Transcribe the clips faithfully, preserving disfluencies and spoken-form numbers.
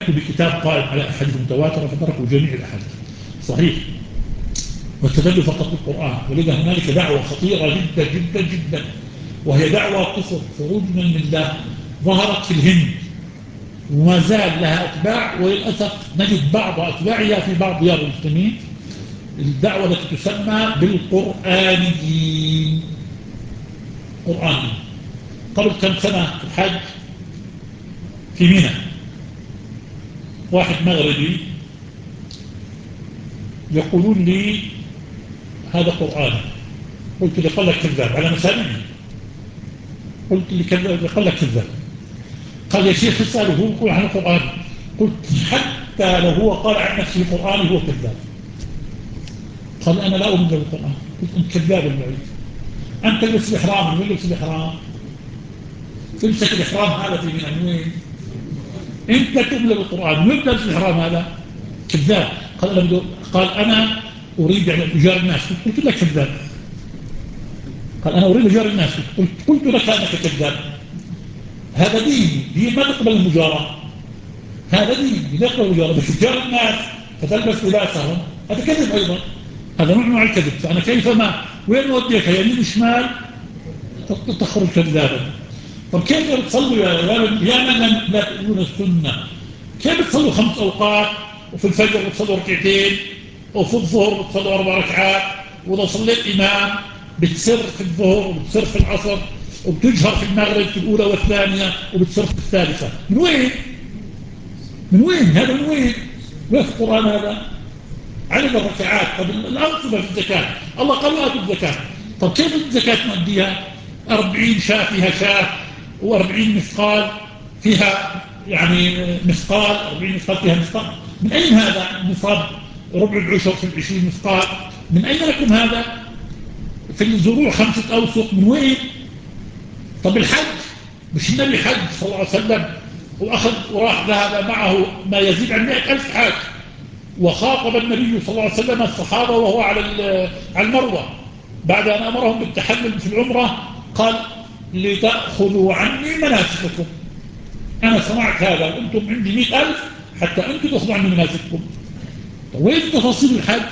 بكتاب قائم على أحاديث متواترة فتركوا جميع الأحاديث صحيح واستدلوا فقط بالقرآن. ولذا هنالك دعوة خطيرة جدا جدا جدا وهي دعوة كفر خروج من الملة ظهرت في الهند وما زال لها أتباع، وللأسف نجد بعض أتباعها في بعض ديار المسلمين. الدعوة التي تسمى بالقرآنيين. قرآني قبل كم سنة في الحج في منى واحد مغربي يقولون لي هذا قرآن. قلت لي قال لك كذاب على مسامعي. قلت لي كذاب قال لك كذاب. قال يا شيخ اسأله هو يقول عن القرآن. قلت حتى لو هو قال عن نفسه القرآن هو كذاب. قال أنا لا أؤمن بالقرآن. قلت أنت كذاب البعيد. أنت تلبس الإحرام من لبس الإحرام؟ تمسك الإحرام هذا في من وين؟ أنت تؤمن بالقرآن من لبس الإحرام هذا؟ كذاب. قال أنا قال أنا أريد أن أجار الناس. قلت لك كذاب. قال أنا أريد أجار الناس. قلت, قلت لك أنك كذاب. هذا دين دين ما تقبل المجارة. هذا دين لا يقبل المجارة. بس تجار الناس فتلبس لباسهم هذا كذب أيضا. هذا نوع من الكذب. فأنا كيف ما وين وديك يمين وشمال تخرج كذابا. طب كيف تصلوا يا يا من لا تؤمنون السنة؟ كيف تصلوا خمس أوقات وفي الفجر بتصلوا ركعتين وفي الظهر بتصلوا أربع ركعات وإذا صليت إمام بتسر في الظهر وبتسر في العصر وبتجهر في المغرب في الأولى والثانية وبتسر في الثالثة؟ من وين؟ من وين؟ هذا من وين؟ وين في القرآن هذا؟ عدد الركعات. طب الأنصبة في الزكاة الله قال وآتوا الزكاة. طب كيف الزكاة نؤديها؟ أربعين شاة فيها شاة وأربعين مثقال فيها يعني مثقال أربعين مثقال فيها مثقال. من أين هذا نصاب ربع العشر في العشرين مثقال؟ من أين لكم هذا؟ في الزروع خمسة أوسق. من وين؟ طب الحج مش النبي حج صلى الله عليه وسلم وأخذ وراح ذهب معه ما يزيد عن مئة ألف حاج وخاطب النبي صلى الله عليه وسلم الصحابة وهو على على المروة بعد أن أمرهم بالتحلل في العمرة قال لتأخذوا عني مناسككم. أنا صنعت هذا وأنتم عندي مئة ألف حتى أنتم تأخذوا عني مناسككم. وين تفاصيل الحج؟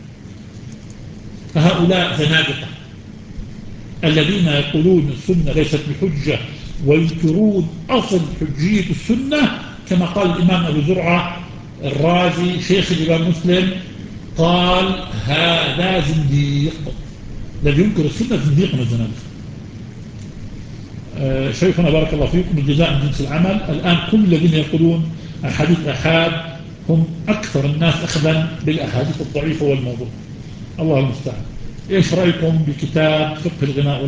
فهؤلاء زنادقة الذين يقولون السنة ليست بحجة وينكرون أصل حجية السنة كما قال الإمام أبو زرعة الرازي شيخ الإمام مسلم قال هذا زنديق. الذي ينكر السنة زنديق من الزنادقة. آه شيخنا بارك الله فيكم الجزاء من جنس العمل. الآن كل الذين يقولون أحاديث الآحاد هم أكثر الناس أخذا بالأحاديث الضعيفة والموضوع. الله المستعان. إيش رأيكم بكتاب فقه الغناء